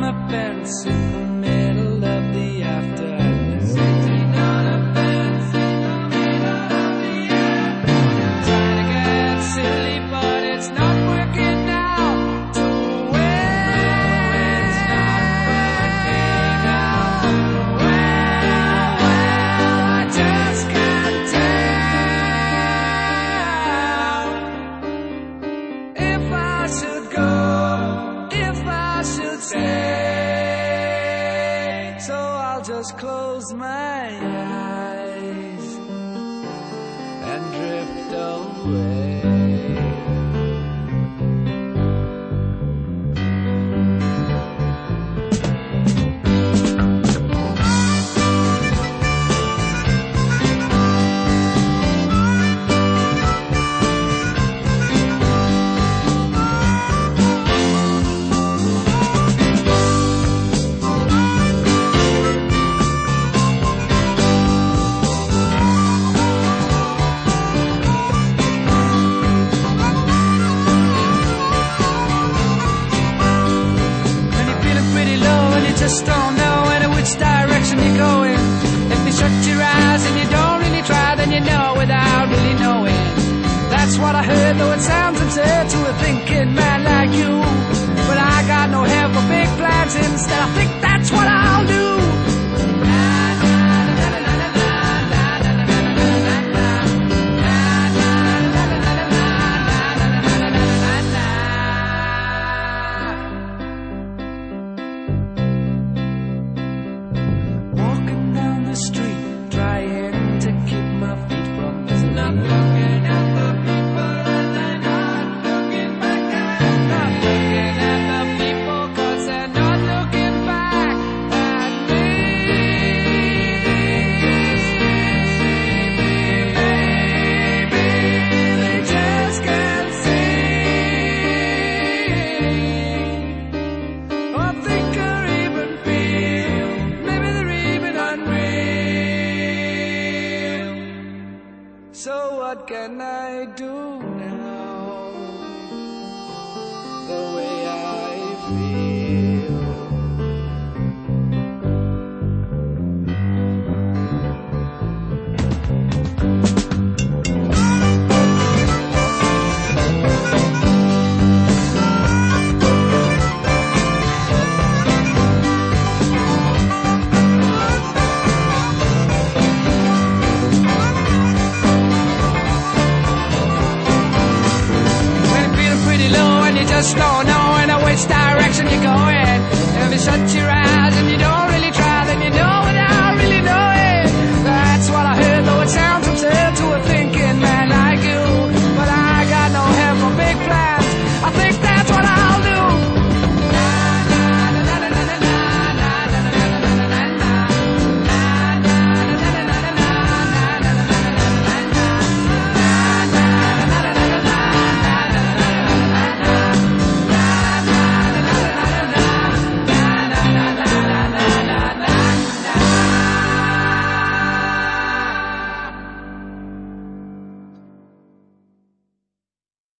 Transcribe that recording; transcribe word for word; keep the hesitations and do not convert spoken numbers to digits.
a fence in the middle of the afternoon. Sitting on a fence in the middle of the afternoon. Trying to get silly, but it's not working now. To win, it's not working now. Well, well, I just can't tell if I should go, if I should stay. So I'll just close my eyes and drift away. Just don't know in which direction you're going. If you shut your eyes and you don't really try, then you know without really knowing. That's what I heard, though it sounds absurd to a thinking man like you. But I got no hair for big plans, instead I think that's what I'll do. What can I do now? The way I feel. Just don't know in which direction you're going. If you shut your eyes